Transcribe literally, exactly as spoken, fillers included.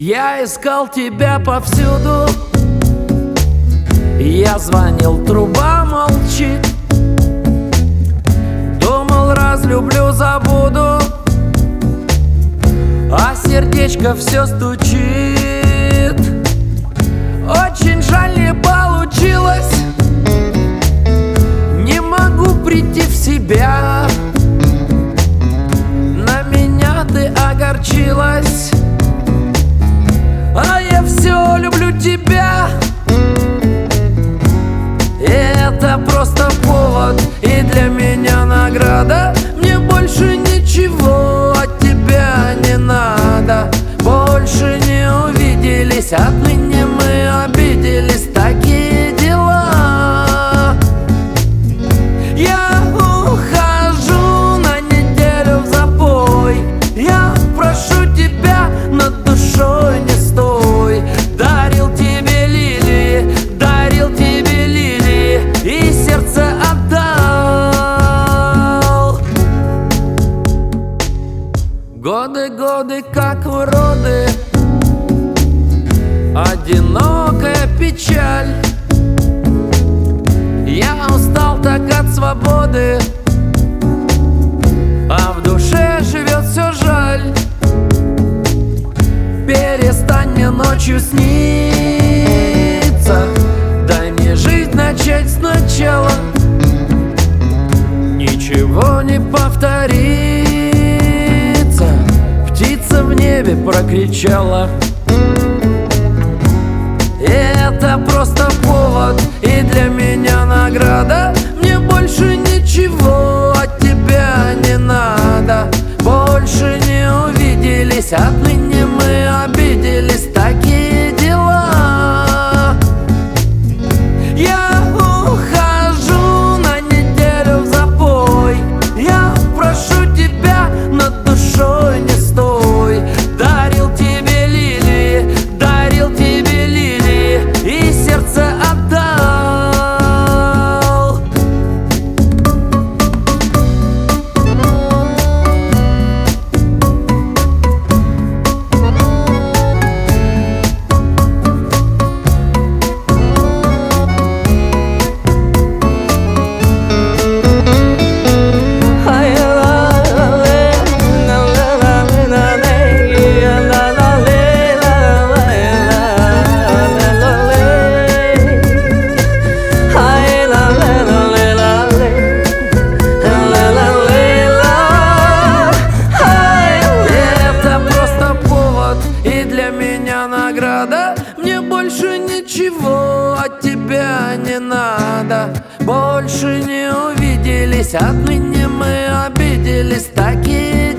Я искал тебя повсюду, я звонил, труба молчит. Думал, разлюблю, забуду, а сердечко все стучит. Очень жаль, не получилось, не могу прийти в себя. На меня ты огорчилась, а я все люблю тебя. Это просто повод, и для меня награда. Мне больше ничего от тебя не надо. Больше не увиделись, отныне мы обиделись. Такие дела. Я ухожу на неделю в запой. Я прошу тебя, над душой не стой. Дарил тебе лилии, дарил тебе лилии, и сердце отдал. Годы, годы, как уроды, одинокая печаль. Я устал так от свободы, а в душе живет все жаль. Перестань мне ночью сниться, дай мне жизнь начать сначала. Ничего не повторится, птица в небе прокричала. Это просто повод, и для меня награда. Мне больше ничего от тебя не надо. Больше не увиделись, отныне мы обиделись. Такие дела. Я ухожу на неделю в запой. Я прошу тебя, над душой не стой. Дарил тебе лилии, дарил тебе лилии, и сердце отдал. Награда. Мне больше ничего от тебя не надо. Больше не увиделись, отныне мы обиделись. Такие